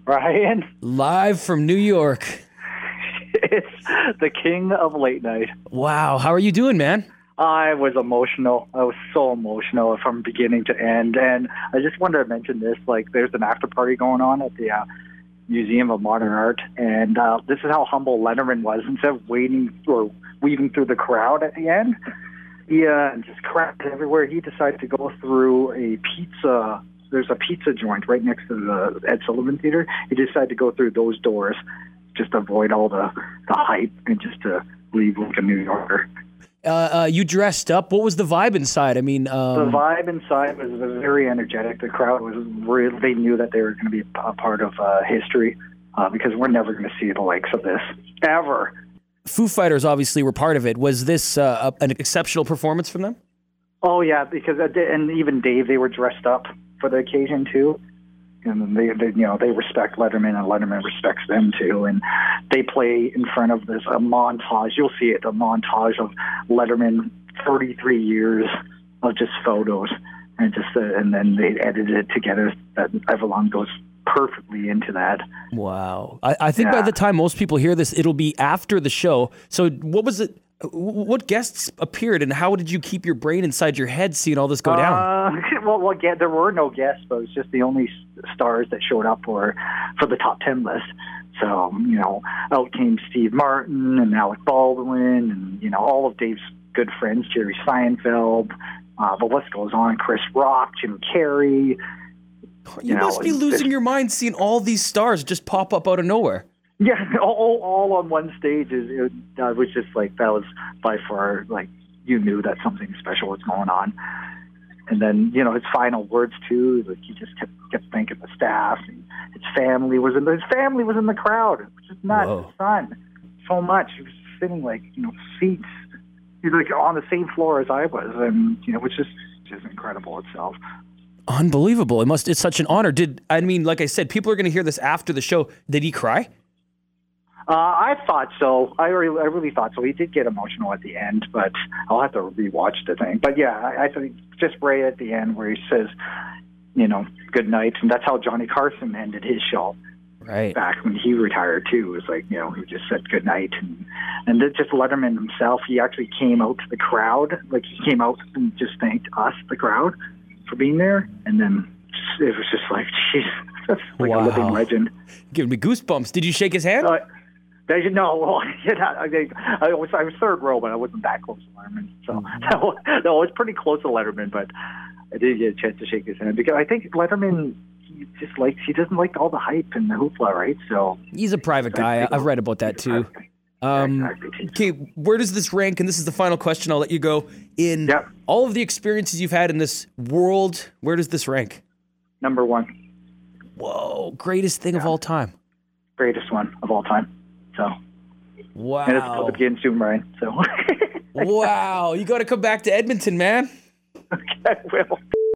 Ryan, Live from New York. it's the king of late night. Wow. How are you doing, man? I was emotional. I was so emotional from beginning to end. And I just wanted to mention this, like there's an after party going on at the Museum of Modern Art. And this is how humble Letterman was. Instead of waiting or weaving through the crowd at the end, he just crowd everywhere. He decided to go through a pizza. There's a pizza joint right next to the Ed Sullivan Theater. He decided to go through those doors just to avoid all the hype and just to leave like a New Yorker. You dressed up. What was the vibe inside? I mean, The vibe inside was very energetic. The crowd was really, they knew that they were going to be a part of history because we're never going to see the likes of this, ever. Foo Fighters obviously were part of it. Was this an exceptional performance from them? Oh, yeah, because, and even Dave, they were dressed up for the occasion, too. And they respect Letterman, and Letterman respects them too. And they play in front of this a montage. You'll see it, a montage of Letterman, 33 years of just photos, and and then they edited it together. That Everlong goes perfectly into that. Wow. I think by the time most people hear this, it'll be after the show. So what was it? What guests appeared, and how did you keep your brain inside your head seeing all this go down? Well, again, there were no guests, but it was just the only stars that showed up were for the top 10 list. So, out came Steve Martin and Alec Baldwin and, all of Dave's good friends, Jerry Seinfeld. The list goes on. Chris Rock, Jim Carrey. You must be losing your mind seeing all these stars just pop up out of nowhere. Yeah, all on one stage. It was just like, that was by far, like, you knew that something special was going on. And then, his final words, too, like, he just kept thanking the staff. And his family was in the crowd, which is nuts. Whoa. His son, so much. He was sitting, like, seats. He was, like, on the same floor as I was. And, which is just incredible itself. Unbelievable. It's such an honor. Like I said, people are going to hear this after the show. Did he cry? I thought so. I really thought so. He did get emotional at the end, but I'll have to rewatch the thing. But yeah, I think just right at the end where he says, good night, and that's how Johnny Carson ended his show. Right. Back when he retired too, it was like, he just said good night, and then just Letterman himself, he actually came out to the crowd, like he came out and just thanked us, the crowd, for being there, and then it was just like, jeez, that's like a living legend. Giving me goosebumps. Did you shake his hand? No, well, I was third row, but I wasn't that close to Letterman. So I was pretty close to Letterman, but I didn't get a chance to shake his hand because I think Letterman, he doesn't like all the hype and the hoopla, right? So he's a private guy. I've read about that too. Okay, where does this rank? And this is the final question. I'll let you go. In all of the experiences you've had in this world, where does this rank? Number 1. Whoa, greatest thing of all time. Greatest one of all time. So, wow. And it's public again soon, Ryan. So, wow, you got to come back to Edmonton, man. Okay, I will.